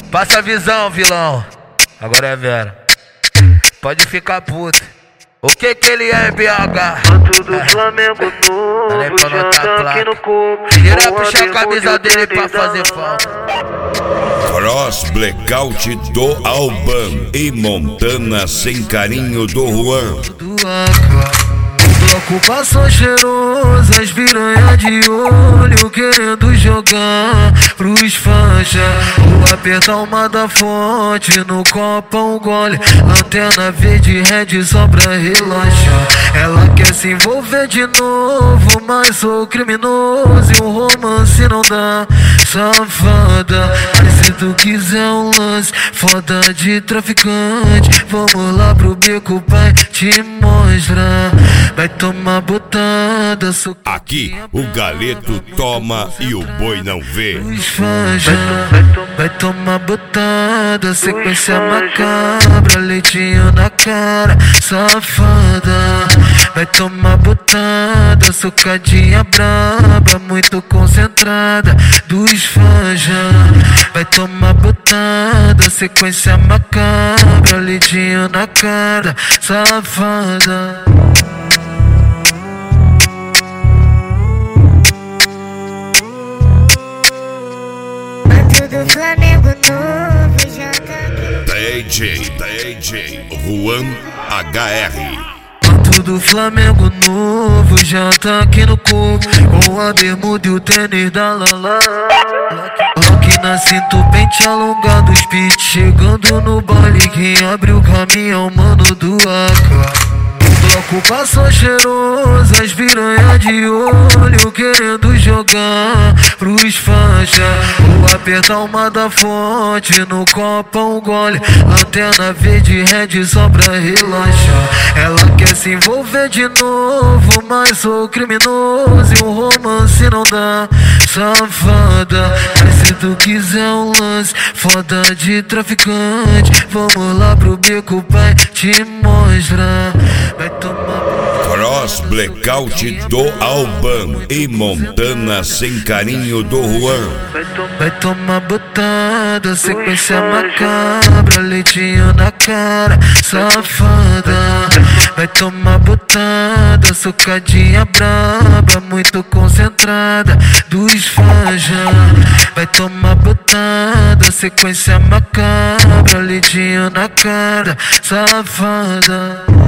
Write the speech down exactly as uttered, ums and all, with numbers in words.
Passa a visão, vilão. Agora é Vera. Pode ficar puto. O que que ele é, B H? Manto do Flamengo novo, já tá aqui no corpo. Tira puxar a camisa dele pra fazer falta. Cross Blackout do Alban e Montana sem carinho do Juan. Bloco passou cheiroso, as piranha de olho querendo jogar pros fanja. Vou apertar uma da fonte, no copo um gole, lanterna verde red só pra relaxar. Ela quer se envolver de novo, mas sou criminoso e o romance não dá. Safada, mas se tu quiser um lance foda de traficante, vamos lá pro beco, pai, te mostrar. Vai tomar botada, aqui o galeto toma e o boi não vê. Vai tomar botada, sequência macabra, leitinho na cara, safada. Vai tomar botada, socadinha braba, muito concentrada, dos fanja. Vai tomar botada, sequência macabra, leitinho na cara, safada. Do Flamengo novo, já tá aqui. D J, D J, Juan H R. Manto do Flamengo novo, já tá aqui no corpo, com a bermuda e o tênis da Lala. Lock na cinta, o pente alongado, speed chegando no baile. Quem abre o caminho, mano do A K. Bloco passou cheiroso, as piranha de olho querendo jogar pros fanja. Vou apertar uma da fonte, no copo um gole, lanterna verde red só pra relaxar. Ela quer se envolver de novo, mas sou criminoso e o romance não dá. Safada, mas se tu quiser um lance foda de traficante, vamos lá pro beco, pai, te mostrar. Vai tomar Cross Blackout do Alban e Montana sem carinho do Juan. Vai tomar botada, sequência macabra, leitinho na cara, safada. Vai tomar botada, socadinha braba, muito concentrada, dos fanja. Vai tomar botada, sequência macabra, leitinho na cara, safada.